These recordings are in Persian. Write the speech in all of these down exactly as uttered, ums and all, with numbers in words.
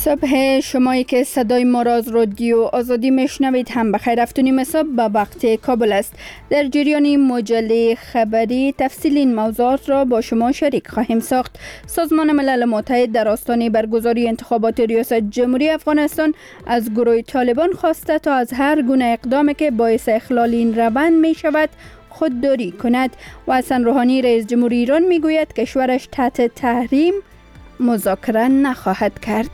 صبح شمایی که صدای ما را از رادیو آزادی میشنوید هم بخیر. افتونیم صبح به وقت کابل است. در جریان مجله خبری تفصیل این موضوعات را با شما شریک خواهیم ساخت. سازمان ملل متحد در آستانه برگزاری انتخابات ریاست جمهوری افغانستان از گروه طالبان خواسته تا از هر گونه اقدامی که باعث اخلال این روند می شود خودداری کند و حسن روحانی رئیس جمهور ایران می گوید کشورش تحت تحریم مذاکره نخواهد کرد.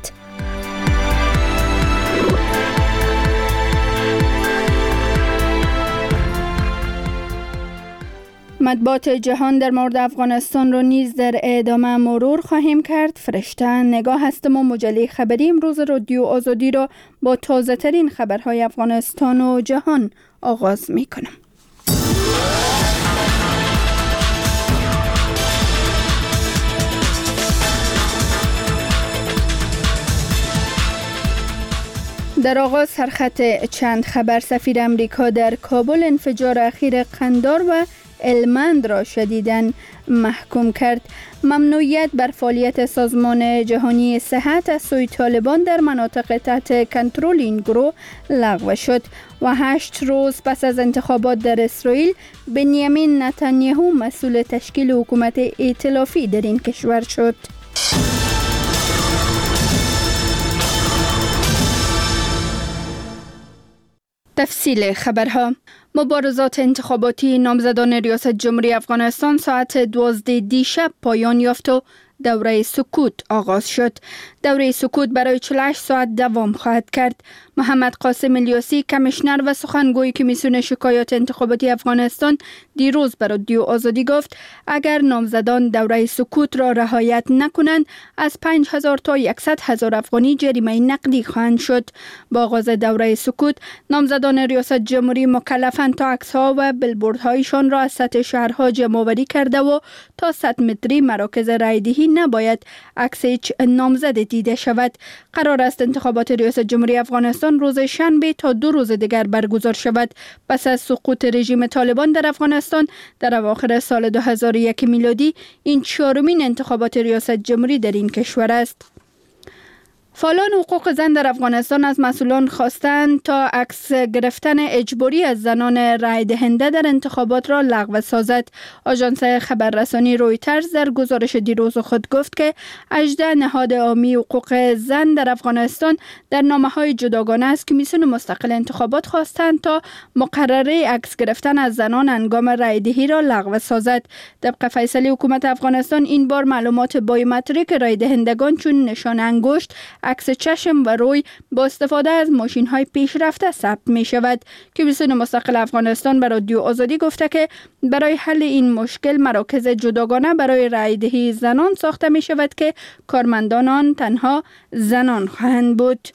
مطبوعات جهان در مورد افغانستان را نیز در ادامه مرور خواهیم کرد. فرشته نگاه هستم و مجله خبری امروز رادیو آزادی را با تازه ترین خبرهای افغانستان و جهان آغاز می کنم. در آغاز سرخط چند خبر. سفیر امریکا در کابل انفجار اخیر قندار و هلمند را شدیداً محکوم کرد. ممنوعیت بر فعالیت سازمان جهانی صحت از سوی طالبان در مناطق تحت کنترل این گروه لغو شد و هشت روز پس از انتخابات در اسرائیل بنیامین نتانیاهو مسئول تشکیل حکومت ائتلافی در این کشور شد. تفصیل خبرها. مبارزات انتخاباتی نامزدان ریاست جمهوری افغانستان ساعت دوازده دیشب پایان یافت و دوره سکوت آغاز شد. دوره سکوت برای چهل و هشت ساعت دوام خواهد کرد. محمد قاسم الیاسی کمیشنر و سخنگوی کمیسیون شکایات انتخاباتی افغانستان دیروز به رادیو آزادی گفت اگر نامزدان دوره سکوت را رعایت نکنند از پنج هزار تا صد هزار افغانی جریمه نقدی خواهند شد. با آغاز دوره سکوت نامزدان ریاست جمهوری مکلفند تا عکس‌ها و بیلبوردهایشان را از سطح شهرها جمع‌آوری کرده و تا صد متری مراکز رایدهی نباید عکس هیچ نامزد دیده شود. قرار است انتخابات ریاست جمهوری افغانستان روز شنبه تا دو روز دیگر برگزار شود. پس از سقوط رژیم طالبان در افغانستان در اواخر سال دو هزار و یک میلادی این چهارمین انتخابات ریاست جمهوری در این کشور است. فعالان حقوق زن در افغانستان از مسئولان خواستند تا عکس گرفتن اجباری از زنان رای دهنده در انتخابات را لغو سازد. آژانس خبررسانی رویترز در گزارش دیروز خود گفت که هجده نهاد عامی حقوق زن در افغانستان در نامه‌های جداگانه از کمیسیون مستقل انتخابات خواستند تا مقرره عکس گرفتن از زنان هنگام رای دهی را لغو سازد. طبق فیصله حکومت افغانستان این بار معلومات بایومتریک رای دهندگان چون نشان انگشت، عکس چشم و روی با استفاده از ماشین‌های پیشرفته ثبت می شود. کمیسیون مستقل افغانستان به رادیو آزادی گفته که برای حل این مشکل مراکز جداگانه برای رای دهی زنان ساخته می شود که کارمندان آن تنها زنان خواهند بود.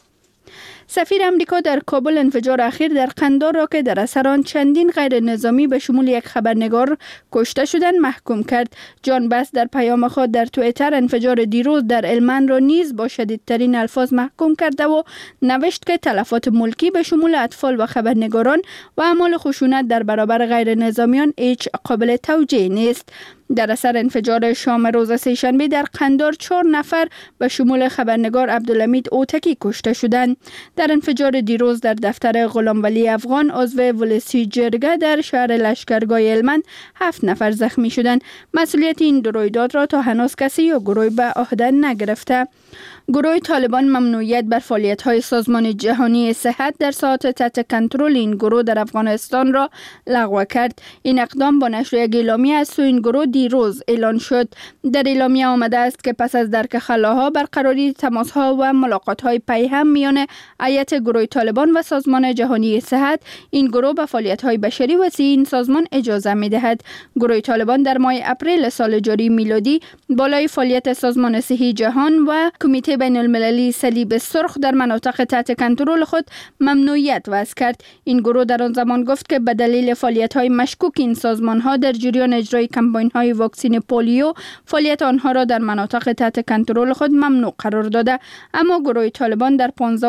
سفیر امریکا در کابل انفجار اخیر در قندار را که در اثر آن چندین غیر نظامی به شمول یک خبرنگار کشته شدند محکوم کرد. جان بس در پیام خود در توییتر انفجار دیروز در هلمند را نیز با شدیدترین الفاظ محکوم کرده و نوشت که تلفات ملکی به شمول اطفال و خبرنگاران و اعمال خشونت در برابر غیر نظامیان هیچ قابل توجیه نیست. در اثر انفجار شام روز سه‌شنبه در قندار چهار نفر به شمول خبرنگار عبدالحمید اوتکی کشته شدند. در انفجار دیروز در دفتر غلام ولی افغان عضو ولسی جرگه در شهر لشکرگاه هلمند هفت نفر زخمی شدند. مسئولیت این دو رویداد را تا هنوز کسی یا گروهی به عهده نگرفته. گروه طالبان ممنوعیت بر فعالیت‌های سازمان جهانی صحت در ساحات تحت کنترل این گروه در افغانستان را لغو کرد. این اقدام با نشر یک اعلامیه از سوی این گروه دیروز اعلان شد. در اعلامیه آمده است که پس از درک خلاها برقراری تماس‌ها و ملاقات‌های پیهم میان هیئت گروه طالبان و سازمان جهانی صحت، این گروه به فعالیت‌های بشری وسیع این سازمان اجازه می‌دهد. گروه طالبان در ماه اپریل سال جاری میلادی بالای فعالیت سازمان صحی جهان و کمیته بین المللی صلیب سرخ در مناطق تحت کنترل خود ممنوعیت وضع کرد. این گروه در آن زمان گفت که به دلیل فعالیت‌های مشکوک این سازمان‌ها در جریان اجرای کمپاین‌های واکسن پولیو فعالیت آنها را در مناطق تحت کنترل خود ممنوع قرار داده. اما گروه طالبان در پانزدهم سپتامبر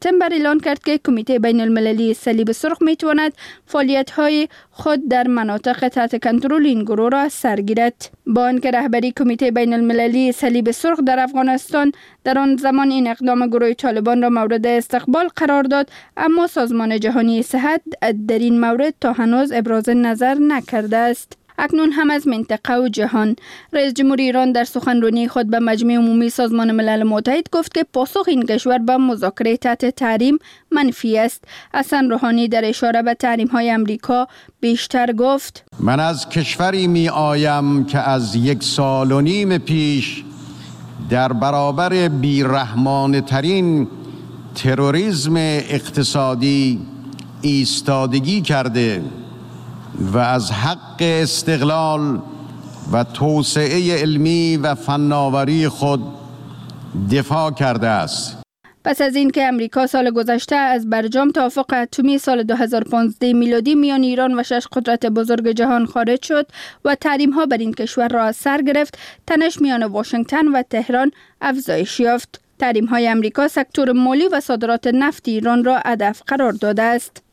سپتامبر اعلان کرد که کمیته بین المللی صلیب سرخ می تواند فعالیت‌های خود در مناطق تحت کنترل این گروه را سرگیرد. با آنکه رهبری کمیته بین المللی صلیب سرخ در افغانستان در آن زمان این اقدام گروه طالبان را مورد استقبال قرار داد، اما سازمان جهانی صحت در این مورد تا هنوز ابراز نظر نکرده است. اکنون هم از منطقه و جهان. رئیس جمهوری ایران در سخنرانی خود به مجمع عمومی سازمان ملل متحد گفت که پاسخ این کشور به مذاکره تحت تحریم منفی است. حسن روحانی در اشاره به تحریم های امریکا بیشتر گفت: من از کشوری می آیم که از یک سال و نیم پیش در برابر بیرحمانه ترین تروریسم اقتصادی ایستادگی کرده و از حق استقلال و توسعه علمی و فناوری خود دفاع کرده است. پس از اینکه امریکا سال گذشته از برجام توافق اتمی سال دو هزار و پانزده میلادی میان ایران و شش قدرت بزرگ جهان خارج شد و تحریم ها بر این کشور را از سر گرفت، تنش میان واشنگتن و تهران افزایش یافت. تحریم های امریکا سکتور مالی و صادرات نفت ایران را هدف قرار داده است.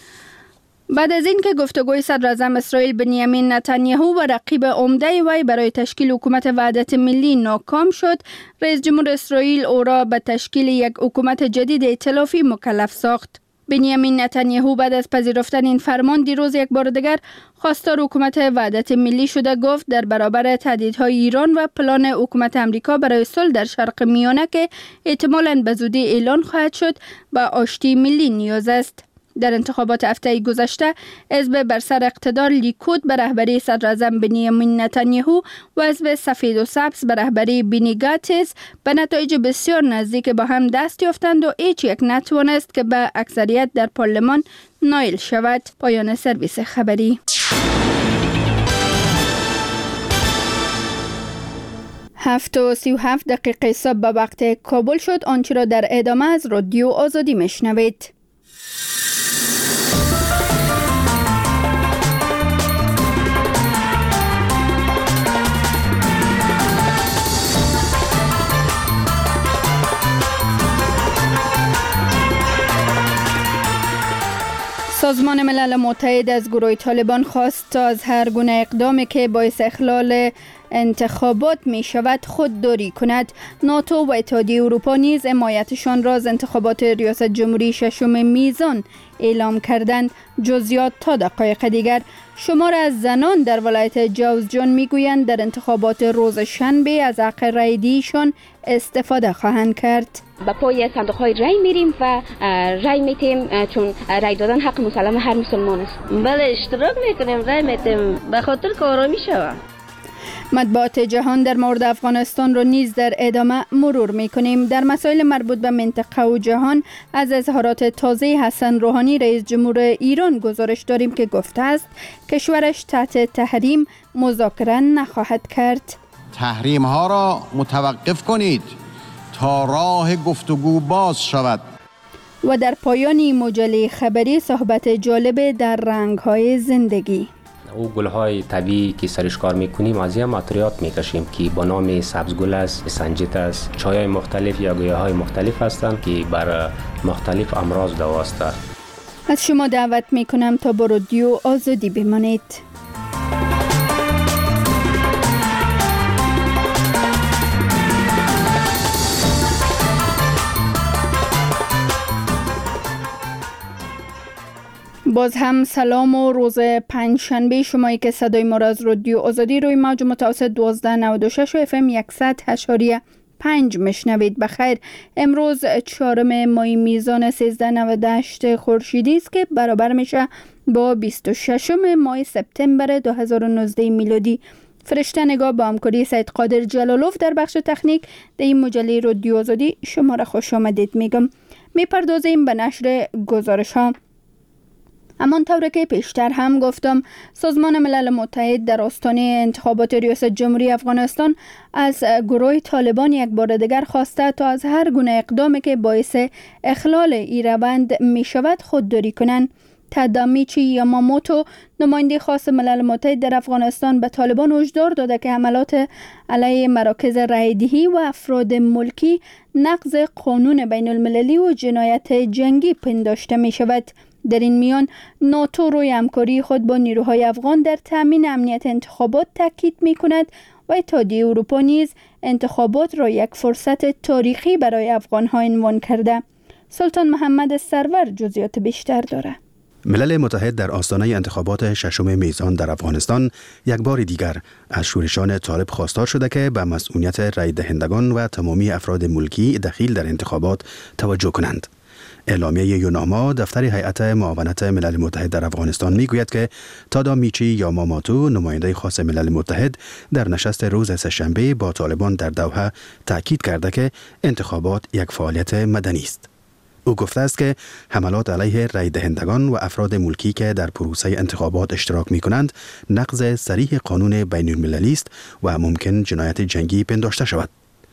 بعد از اینکه گفتگوی صدر اعظم اسرائیل بنیامین نتانیاهو و رقیب عمده وی برای تشکیل حکومت وحدت ملی ناکام شد، رئیس جمهور اسرائیل او را به تشکیل یک حکومت جدید ائتلافی مکلف ساخت. بنیامین نتانیاهو بعد از پذیرفتن این فرمان دیروز یک بار دیگر خواستار حکومت وحدت ملی شده. گفت در برابر تهدیدهای ایران و پلان حکومت امریکا برای صلح در شرق میانه که احتمالاً به زودی اعلان خواهد شد، به آشتی ملی نیاز است. در انتخابات هفته گذشته حزب بر سر اقتدار لیکود به رهبری صدر اعظم بنیامین نتانیاهو و حزب سفید و سبز به رهبری بینی گاتس به نتایج بسیار نزدیک با هم دست یافتند و هیچ یک نتوانست که به اکثریت در پارلمان نائل شود. پایان سرویس خبری. هفت و سی و هفت دقیقه صبح به وقت کابل شد. آنچه را در ادامه از رادیو آزادی میشنوید. سازمان ملل متحد از گروه طالبان خواست تا از هر گونه اقدامی که باعث اخلال انتخابات می شود خودداری کند. ناتو و اتحادیه اروپا نیز حمایتشان را از انتخابات ریاست جمهوری ششم میزان اعلام کردند. جزئیات تا دقایق دیگر. شمار از زنان در ولایت جوزجان میگویند در انتخابات روز شنبه از حق رای دیشان استفاده خواهند کرد. با پای صندوق های رای میریم و رای میتیم، چون رای دادن حق مسلم هر مسلمان است. بله اشتراک میکنیم، رای میتیم به خاطر که آرامی شود. مطبوعات جهان در مورد افغانستان را نیز در ادامه مرور میکنیم. در مسائل مربوط به منطقه و جهان از اظهارات تازه حسن روحانی رئیس جمهور ایران گزارش داریم که گفته است کشورش تحت تحریم مذاکره نخواهد کرد. تحریم ها را متوقف کنید تا راه گفتگو باز شود. و در پایانی مجله خبری صحبت جالب در رنگ های زندگی. او گل‌های طبیعی که سرش کار می‌کنیم از این ماتریات می‌کشیم که با نام سبزگل است، سنجت است، چای‌های مختلف یا گیاهای مختلف هستند که بر مختلف امراض دواست. از شما دعوت می‌کنم تا با رادیو آزادی بمانید. باز هم سلام و روز پنجشنبه شمایی که صدای ما را از رادیو آزادی روی موج متوسط دوازده نود و شش و اف ام صد و پنج مشنوید. بخیر. امروز چهارم ماه میزان سیزده و نود و هشت خورشیدی است که برابر میشه با بیست و ششم ماه سپتامبر دو هزار و نوزده میلادی. فرشته نگاه با همکاری سید قادر جلالوف در بخش تکنیک در این مجله رادیو آزادی شما را خوش آمدید میگم. میپردازیم به نشر گزارش ها. همانطور که پیشتر هم گفتم، سازمان ملل متحد در آستانه انتخابات ریاست جمهوری افغانستان از گروه طالبان یک بار دیگر خواسته تا از هر گونه اقدامی که باعث اخلال این روند می شود خودداری کنند. تادامیچی یاماموتو نماینده خاص ملل متحد در افغانستان به طالبان هشدار داده که حملات علیه مراکز رایدهی و افراد ملکی نقض قانون بین المللی و جنایت جنگی پنداشته می شود. در این میان ناتو روی همکاری خود با نیروهای افغان در تامین امنیت انتخابات تاکید می کند و اتحادیه اروپا نیز انتخابات را یک فرصت تاریخی برای افغان‌ها عنوان کرده. سلطان محمد سرور جزئیات بیشتر داره. ملل متحد در آستانه انتخابات ششم میزان در افغانستان یک بار دیگر از شورشان طالب خواستار شده که به مسئولیت رای دهندگان و تمامی افراد ملکی دخیل در انتخابات توجه کنند. اعلامیه یوناما دفتر هیئت معاونت ملل متحد در افغانستان میگوید که تادامیچی یاماماتو نماینده خاص ملل متحد در نشست روز سه‌شنبه با طالبان در دوحه تاکید کرده که انتخابات یک فعالیت مدنی است. او گفته است که حملات علیه رای دهندگان و افراد ملکی که در پروسه انتخابات اشتراک می کنند نقض صریح قانون بین المللی است و ممکن جنایت جنگی پنداشته شود.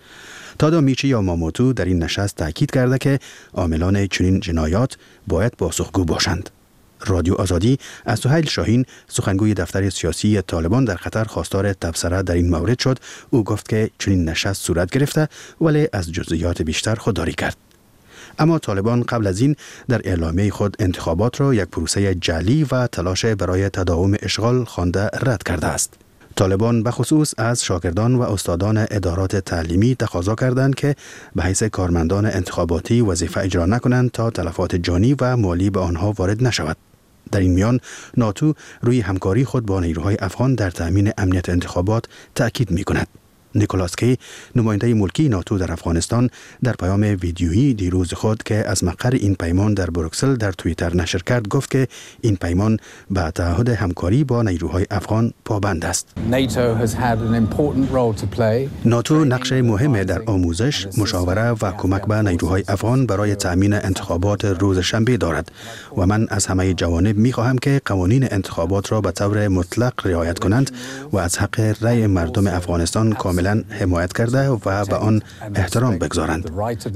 تادامیچی یاماموتو در این نشست تاکید کرده که عاملان چنین جنایات باید پاسخگو باشند. رادیو آزادی از سهیل شاهین سخنگوی دفتر سیاسی طالبان در قطر خواستار تبصره در این مورد شد. او گفت که چنین نشست صورت گرفته ولی از جزئیات بیشتر خودداری کرد. اما طالبان قبل از این در اعلامیه خود انتخابات را یک پروسه جعلی و تلاش برای تداوم اشغال خوانده رد کرده است. طالبان به خصوص از شاگردان و استادان ادارات تعلیمی تقاضا کردند که به حیث کارمندان انتخاباتی وظیفه اجرا نکنند تا تلفات جانی و مالی به آنها وارد نشود. در این میان ناتو روی همکاری خود با نیروهای افغان در تأمین امنیت انتخابات تأکید می کند. نیکولاس کی نماینده ملکی ناتو در افغانستان در پیام ویدیویی دیروز خود که از مقر این پیمان در بروکسل در توییتر نشر کرد گفت که این پیمان به تعهد همکاری با نیروهای افغان پابند است. ناتو نقش مهمی در آموزش، مشاوره و کمک به نیروهای افغان برای تأمین انتخابات روز شنبه دارد و من از همه جوانب می خواهم که قوانین انتخابات را به طور مطلق رعایت کنند و از حق رأی مردم افغانستان کاملا حمایت کرده و به آن احترام بگذارند.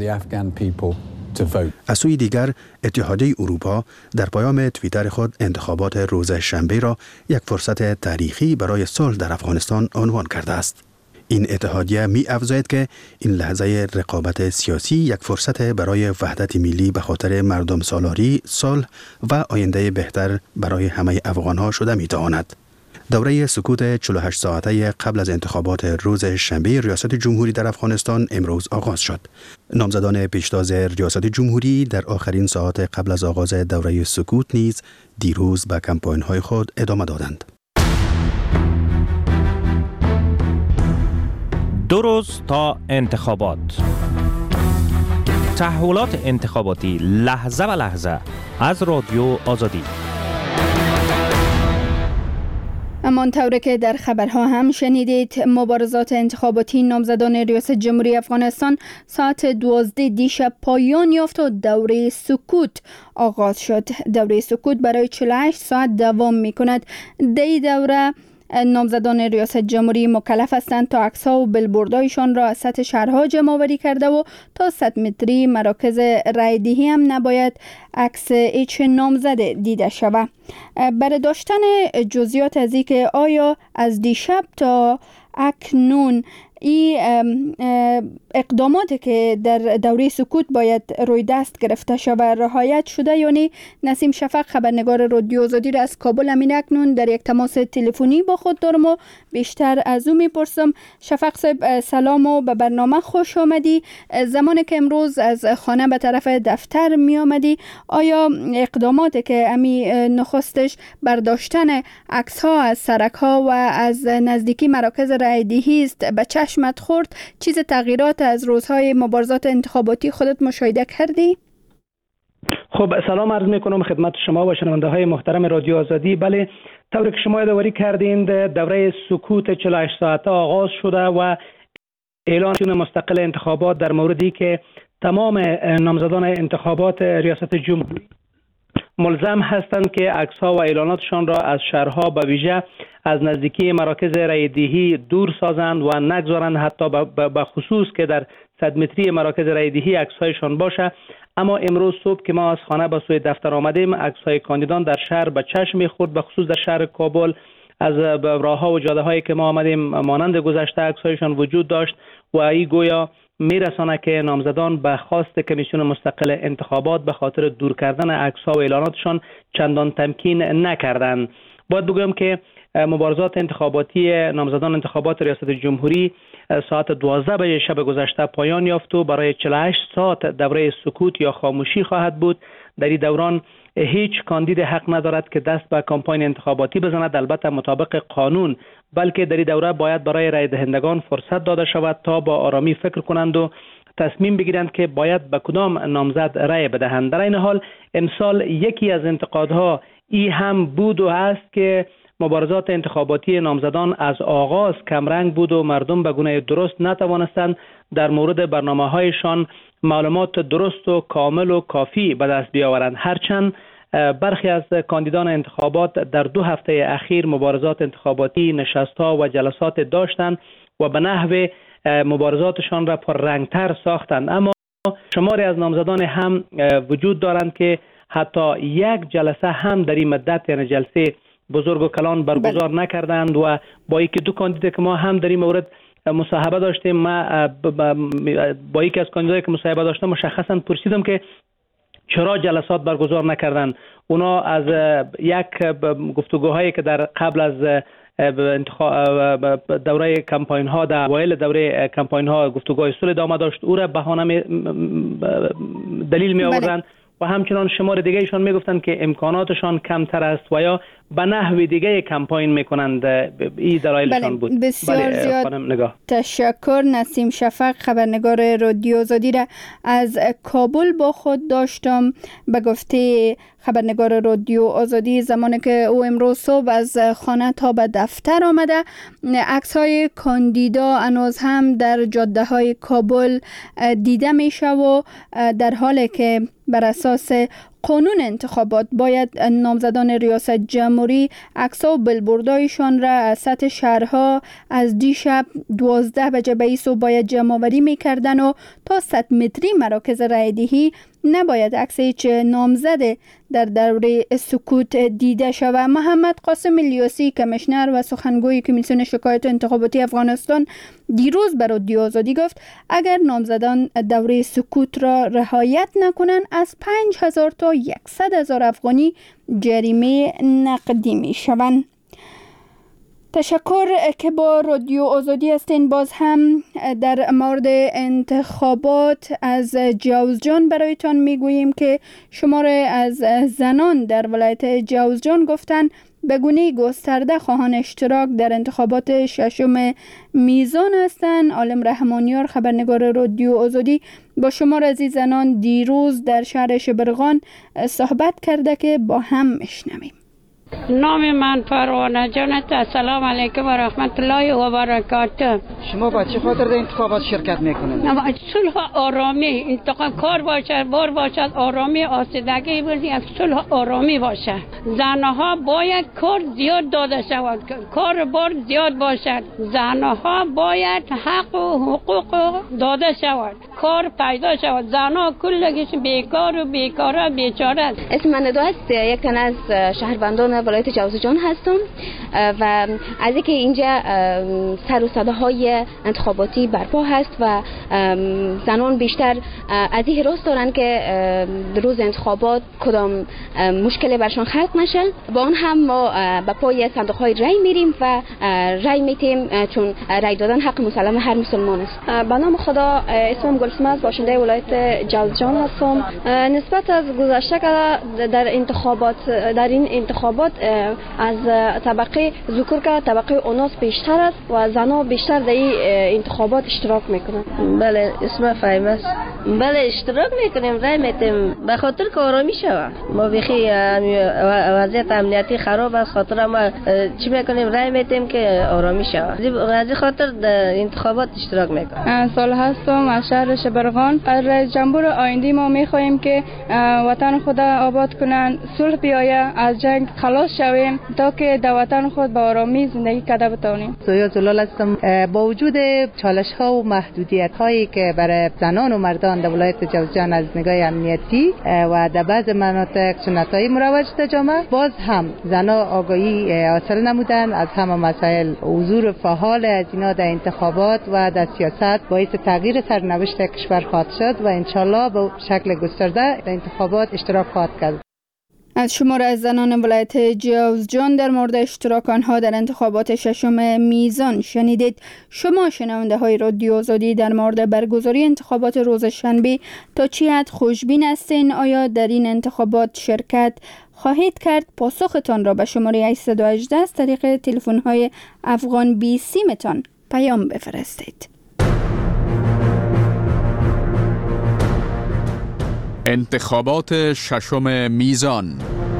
از سوی دیگر اتحادیه اروپا در پیام توییتر خود انتخابات روز شنبه را یک فرصت تاریخی برای صلح در افغانستان عنوان کرده است. این اتحادیه می افزاید که این لحظه رقابت سیاسی یک فرصت برای وحدت ملی به خاطر مردم سالاری، صلح و آینده بهتر برای همه افغانها شده می تواند. دوره سکوت چهل و هشت ساعته قبل از انتخابات روز شنبه ریاست جمهوری در افغانستان امروز آغاز شد. نامزدان پیشتاز ریاست جمهوری در آخرین ساعات قبل از آغاز دوره سکوت نیز دیروز به کمپاین‌های خود ادامه دادند. دو روز تا انتخابات. تحولات انتخاباتی لحظه به لحظه از رادیو آزادی. همان طوری که در خبرها هم شنیدید، مبارزات انتخاباتی نامزدان ریاست جمهوری افغانستان ساعت دوازده دیشب پایان یافت و دوره سکوت آغاز شد. دوره سکوت برای چهل و هشت ساعت دوام می کند. در این دوره نامزدان ریاست جمهوری مکلف هستند تا عکس‌ها و بیلبوردهایشان را از سطح شهرها جمع آوری کرده و تا صد متری مراکز رایدهی هم نباید عکس هیچ نامزد دیده شود. برای داشتن جزئیات از این که آیا از دیشب تا اکنون این اقداماتی که در دوره سکوت باید روی دست گرفته شود رعایت شده یا نه، نسیم شفق خبرنگار رادیو آزادی را از کابل همین اکنون در یک تماس تلفنی با خود دارم و بیشتر از او میپرسم. شفق صاحب سلام و به برنامه خوش آمدی. زمانی که امروز از خانه به طرف دفتر می آمدی، آیا اقداماتی که امی نخستش برداشتن عکس ها از سرک ها و از نزدیکی مراکز رایدهی است به چشمت خورد؟ چیز تغییرات از روزهای مبارزات انتخاباتی خودت مشاهده کردی؟ خب سلام عرض میکنم خدمت شما و شنونده های محترم رادیو آزادی. بله، طوری که شما یادآوری کردین دوره سکوت چهل و هشت ساعته آغاز شده و اعلان مستقل انتخابات در موردی که تمام نامزدان انتخابات ریاست جمهوری ملزم هستند که عکس‌ها و اعلاناتشان را از شهرها به ویژه از نزدیکی مراکز رایدهی دور سازند و نگذارند حتی به خصوص که در صد متری مراکز رای دهی عکس‌هایشان باشه. اما امروز صبح که ما از خانه به سوی دفتر آمدیم، عکس‌های کاندیدان در شهر به چشم می‌خورد، به خصوص در شهر کابل. از راه‌ها و جاده‌هایی که ما آمدیم مانند گذشته عکس‌هایشان وجود داشت و این گویا میرسانه که نامزدان به خواست کمیسیون مستقل انتخابات به خاطر دور کردن عکس‌ها و اعلاناتشان چندان تمکین نکردند. باید بگویم که مبارزات انتخاباتی نامزدان انتخابات ریاست جمهوری ساعت دوازده بجه شب گذشته پایان یافت و برای چهل و هشت ساعت دوره سکوت یا خاموشی خواهد بود. در این دوران هیچ کاندید حق ندارد که دست به کمپاین انتخاباتی بزند، البته مطابق قانون، بلکه در این دوره باید برای رای دهندگان فرصت داده شود تا با آرامی فکر کنند و تصمیم بگیرند که باید به کدام نامزد رای بدهند. در این حال امسال یکی از انتقادها ای هم بود و هست که مبارزات انتخاباتی نامزدان از آغاز کمرنگ بود و مردم به گونه درست نتوانستند در مورد برنامه‌هایشان معلومات درست و کامل و کافی به دست بیاورند. هرچند برخی از کاندیدان انتخابات در دو هفته اخیر مبارزات انتخاباتی، نشست‌ها و جلسات داشتند و به نحو مبارزاتشان را پررنگتر ساختند، اما شماری از نامزدان هم وجود دارند که حتی یک جلسه هم در این مدت، یعنی جلسه بزرگ و کلان برگزار بل. نکردند و با اینکه دو کاندید که ما هم در این مورد مصاحبه داشتیم، ما با یکی از کاندیدایی که مصاحبه داشتم مشخصا پرسیدم که چرا جلسات برگزار نکردند. اونا از یک گفتگوهایی که در قبل از دوره کمپاین ها، در اوایل دوره کمپاین ها گفتگوهای صلح ادامه داشت، او را بهانه دلیل می آوردند و همچنان شمار دیگه ایشان می گفتند که امکاناتشان کمتر است و یا به نحو دیگه کمپاین میکنند. این دلایلشان بود. بسیار زیاد نگاه. تشکر. نسیم شفق، خبرنگار رادیو آزادی را از کابل با خود داشتم. به گفته خبرنگار رادیو آزادی، زمانی که او امروز صبح از خانه تا به دفتر آمده، عکس های کاندیدا هنوز هم در جاده های کابل دیده میشه و در حالی که بر اساس قانون انتخابات باید نامزدان ریاست جمهوری عکس‌ها و بلبوردایشان را از سطح شهرها از دیشب دوازده بجه به ایسو باید جمع آوری میکردن و تا صد متری مراکز رای دهی نباید عکس هیچ نامزد در دوره سکوت دیده شود. محمد قاسم الیاسی، کمیشنر و سخنگوی کمیسیون شکایات انتخاباتی افغانستان، دیروز بر رادیو آزادی گفت اگر نامزدان دوره سکوت را رعایت نکنند از پنج هزار تا صد هزار افغانی جریمه نقدی می شوند. تشکر که با رادیو آزادی هستین. باز هم در مورد انتخابات از جوزجان برایتان میگوییم که شماره از زنان در ولایت جوزجان گفتن به گونه گسترده خواهان اشتراک در انتخابات ششم میزان هستند. عالم رحمانیار، خبرنگار رادیو آزادی، با شمار از این زنان دیروز در شهر شبرغان صحبت کرده که با هم میشنویم. نام من پروانه جانت. السلام علیکم و رحمت الله و برکاته. شما با چه خاطر در انتخابات شرکت میکنید؟ صلح آرامی، انتخاب کار باشد، بار باشد، آرامی، آسودگی باشه، صلح آرامی باشه. زنها باید کار زیاد داده شود، کار بار زیاد باشد. زنها باید حق و حقوق داده شود، کار پیدا شود. زنها کلگیش بیکار و بیکاره بیچاره است. اسم من ندو است، یک تن از شهروندان ولایت جوزجان هستم و از اینکه اینجا سر و صداهای انتخاباتی برپا هست و زنان بیشتر از این حراس دارن که روز انتخابات کدام مشکلی برشان خلق نشه. با آن هم ما به پای صندوق های رای میریم و رای میتیم، چون رای دادن حق مسلم هر مسلمان است. به نام خدا، اسمم گلسم است، باشنده ولایت جوزجان هستم. نسبت از گذشته که در انتخابات در این انتخابات از طبقه ذکور که طبقه اوناس بیشتر است و زنها بیشتر در این انتخابات اشتراک میکنند. بله، اسم فهیم است. بله اشتراک میکنیم، رای میتیم به خاطر که آرامی شود. ما بخی وضعیت امنیتی خراب است، خاطر ما چی میکنیم رای میتیم که آرامی شود. از این خاطر در انتخابات اشتراک میکنیم. سال هستم از شهر شبرغان. از رئیس جمهور آینده ما میخواهیم که وطن خود آباد کنند، صلح بیاید، از جنگ خلاص شویم تا که در وطن خود با آرامی زندگی کرده بتوانیم. سویا زلال هستم. با وجود چالش ها و محدودیت هایی که برای زنان و مردان در ولایت جوزجان از نگاه امنیتی و در بعض مناطق سنت‌های مروج در جامعه، باز هم زنان آگاهی حاصل نمودن از همه مسائل. حضور فعال از اینا در انتخابات و در سیاست باعث تغییر سرنوشت کشور خواهد شد و انشالله به شکل گسترده در انتخابات اشتراک خواهد کرد. از شمار از زنان ولایت جوزجان در مورد اشتراک آنها در انتخابات ششم میزان شنیدید. شما شنونده های رادیو آزادی در مورد برگزاری انتخابات روز شنبه تا چی حد خوشبین هستین؟ آیا در این انتخابات شرکت خواهید کرد؟ پاسختان را به شماره هشتصد و هجده از طریق تلفن های افغان بی سیمتان پیام بفرستید. انتخابات ششم میزان.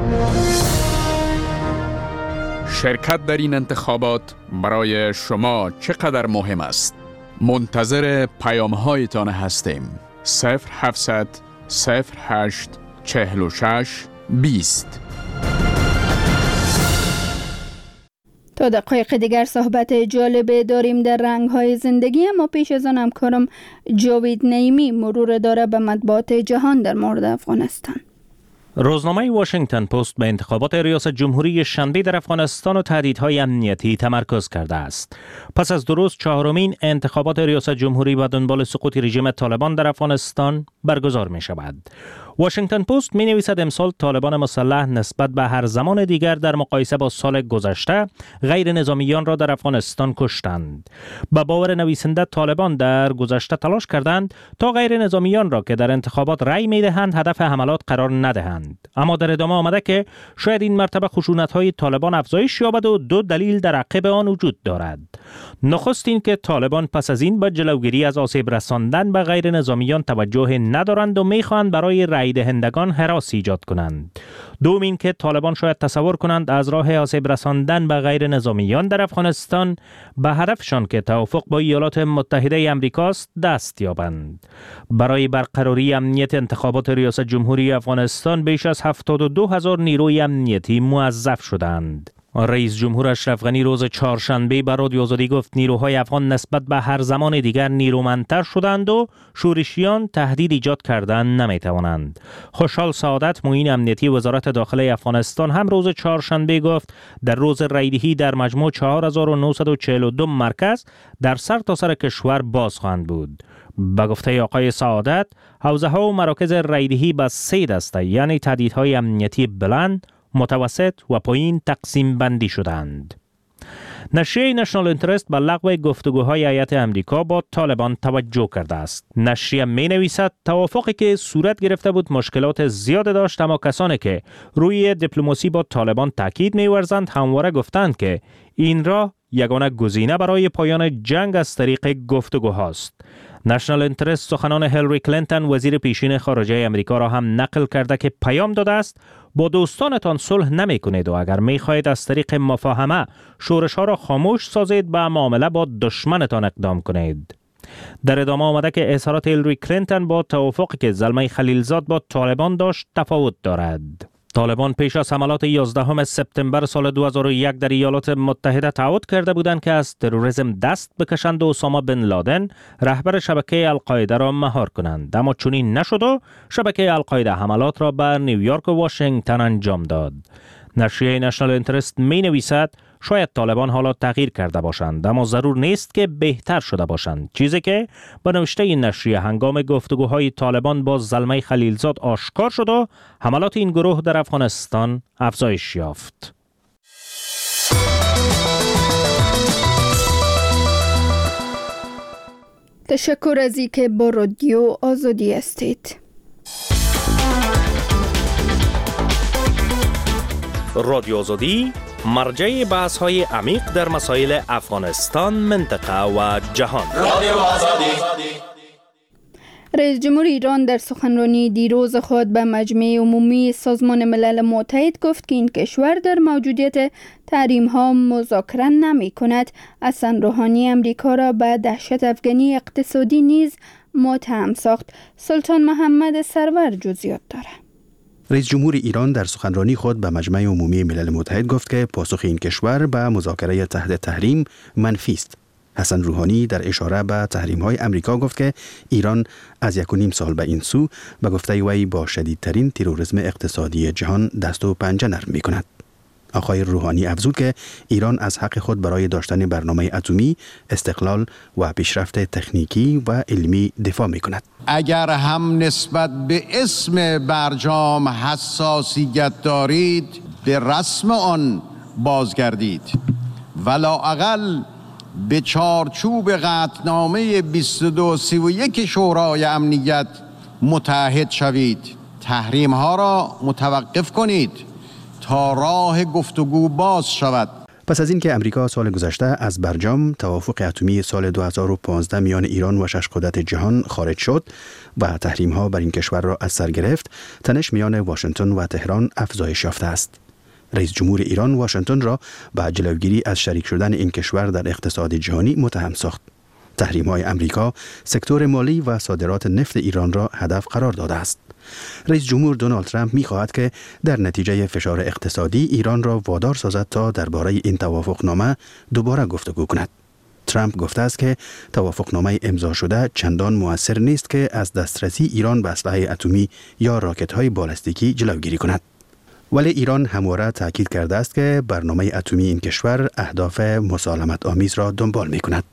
شرکت در این انتخابات برای شما چقدر مهم است؟ منتظر پیام هایتان هستیم. صفر هفتصد صفر هشت چهل و شش بیست. تا دقایق دیگر صحبت جالب داریم در رنگ‌های زندگی، اما پیش از آن همکارم جاوید نعیمی مرور داره به مطبوعات جهان در مورد افغانستان. روزنامه واشنگتن پست به انتخابات ریاست جمهوری شنبه در افغانستان و تهدیدهای امنیتی تمرکز کرده است. پس از دو روز چهارمین انتخابات ریاست جمهوری و دنبال سقوط رژیم طالبان در افغانستان برگزار می شود. واشنگتن پست می نویسد امسال طالبان مسلح نسبت به هر زمان دیگر در مقایسه با سال گذشته غیر نظامیان را در افغانستان کشتند. با باور نویسنده طالبان در گذشته تلاش کردند تا غیر نظامیان را که در انتخابات رأی می دهند هدف حملات قرار ندهند. اما در ادامه آمده که شاید این مرتبه خشونت‌های طالبان افزایش یابد و دو دلیل در عقب آن وجود دارد. نخست این که طالبان پس از این به جلوگیری از آسیب رساندن به غیر نظامیان توجه ندارند و می‌خواهند برای رأی دهندگان هراس ایجاد کنند. دوم این که طالبان شاید تصور کنند از راه آسیب رساندن به غیر نظامیان در افغانستان به هدفشان که توافق با ایالات متحده آمریکا است دست یابند. برای برقراری امنیت انتخابات ریاست جمهوری افغانستان بیش از هفتاد و دو هزار نیروی امنیتی موظف شدند. رئیس جمهور اشرف غنی روز چهارشنبه به رادیو آزادی گفت نیروهای افغان نسبت به هر زمان دیگر نیرومندتر شدند و شورشیان تهدید ایجاد کردن نمیتوانند. خوشحال سعادت معین امنیتی وزارت داخله افغانستان هم روز چهارشنبه گفت در روز رایدهی در مجموع چهار هزار و نهصد و چهل و دو مرکز در سرتاسر کشور باز خواهند بود. به گفته آقای سعادت حوزه ها و مراکز رایدهی به سه دسته یعنی تهدیدهای امنیتی بلند، متوسط و پایین تقسیم بندی شدند. نشریه نشنال اینترست به لغو گفتگوهای هیئت امریکا با طالبان توجه کرده است. نشریه می نویسد توافقی که صورت گرفته بود مشکلات زیاد داشت، اما کسانی که روی دیپلماسی با طالبان تاکید می ورزند همواره گفتند که این راه یگانه گزینه برای پایان جنگ از طریق گفتگوهاست. نشنال اینترست سخنان هیلاری کلینتون وزیر پیشین خارجه امریکا را هم نقل کرده که پیام داده است با دوستانتان صلح نمی کنید و اگر می خواهید از طریق مفاهمه شورش ها را خاموش سازید به معامله با دشمنتان اقدام کنید. در ادامه آمده که اظهارات هیلاری کلینتون با توافقی که زلمه خلیلزاد با طالبان داشت تفاوت دارد. طالبان پیش از حملات یازدهم سپتامبر سال دو هزار و یک در ایالات متحده تعهد کرده بودند که از تروریسم دست بکشند و اسامه بن لادن رهبر شبکه القاعده را مهار کنند، اما چنین نشد و شبکه القاعده حملات را به نیویورک و واشنگتن انجام داد. نشریه نشنال اینترست می نویسد شاید طالبان حالا تغییر کرده باشند، اما ضرور نیست که بهتر شده باشند، چیزی که به نوشته این نشریه هنگام گفتگوهای طالبان با زلمه خلیلزاد آشکار شد و حملات این گروه در افغانستان افزایش یافت. تشکر از اینکه با رادیو آزادی هستید. رادیو آزادی مرجع بحث های عمیق در مسائل افغانستان، منطقه و جهان. رادیو آزادی. رئیس جمهور ایران در سخنرانی دیروز خود به مجمع عمومی سازمان ملل متحد گفت که این کشور در موجودیت تحریم ها مذاکره نمی کند. حسن روحانی امریکا را به دهشت افغانی اقتصادی نیز متهم ساخت. سلطان محمد سرور جزئیات دارد. رئیس جمهور ایران در سخنرانی خود به مجمع عمومی ملل متحد گفت که پاسخ این کشور به مذاکره تحت تحریم منفی است. حسن روحانی در اشاره به تحریم‌های امریکا گفت که ایران از یک و نیم سال به این سو به گفته وی با شدیدترین تروریسم اقتصادی جهان دست و پنجه نرم می‌کند. آقای روحانی افزود که ایران از حق خود برای داشتن برنامه اتمی، استقلال و پیشرفت تکنیکی و علمی دفاع می‌کند. اگر هم نسبت به اسم برجام حساسیت دارید، به رسم آن بازگردید. ولااقل به چارچوب قطعنامه بیست و دو سی و یک شورای امنیت متحد شوید. تحریم ها را متوقف کنید تا راه گفتگو باز شود. پس از اینکه امریکا سال گذشته از برجام توافق اتمی سال دو هزار و پانزده میان ایران و شش قدرت جهان خارج شد و تحریم ها بر این کشور را از سر گرفت، تنش میان واشنگتن و تهران افزایش یافته است. رئیس جمهور ایران واشنگتن را به جلوگیری از شریک شدن این کشور در اقتصاد جهانی متهم ساخت. تحریم‌های امریکا سکتور مالی و صادرات نفت ایران را هدف قرار داده است. رئیس جمهور دونالد ترامپ می‌خواهد که در نتیجه فشار اقتصادی ایران را وادار سازد تا درباره این توافقنامه دوباره گفتگو کند. ترامپ گفته است که توافقنامه امضا شده چندان مؤثر نیست که از دسترسی ایران به اسلحه اتمی یا راکت‌های بالستیکی جلوگیری کند. ولی ایران همواره تاکید کرده است که برنامه اتمی این کشور اهداف مسالمت آمیز را دنبال می کند.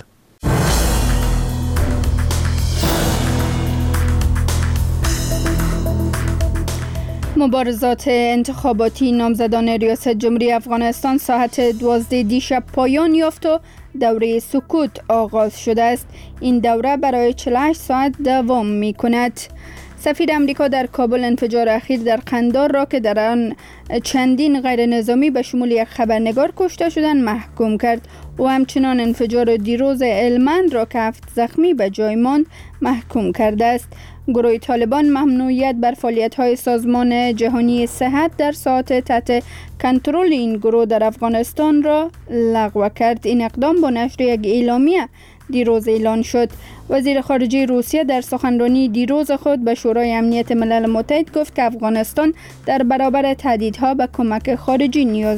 مبارزات انتخاباتی نامزدان ریاست جمهوری افغانستان ساعت دوازده دیشب پایان یافت و دوره سکوت آغاز شده است. این دوره برای چهل و هشت ساعت دوام می کند. سفیر امریکا در کابل انفجار اخیر در قندار را که در آن چندین غیر نظامی به شمول یک خبرنگار کشته شدند محکوم کرد و همچنان انفجار دیروز هلمند را که هفت زخمی به جای ماند محکوم کرده است. گروه طالبان ممنوعیت بر فعالیت‌های سازمان جهانی صحت در ساعات تحت کنترل این گروه در افغانستان را لغو کرد. این اقدام با نشر یک اعلامیه دیروز اعلان شد. وزیر خارجه روسیه در سخنرانی دیروز خود به شورای امنیت ملل متحد گفت که افغانستان در برابر تهدیدها به کمک خارجی نیاز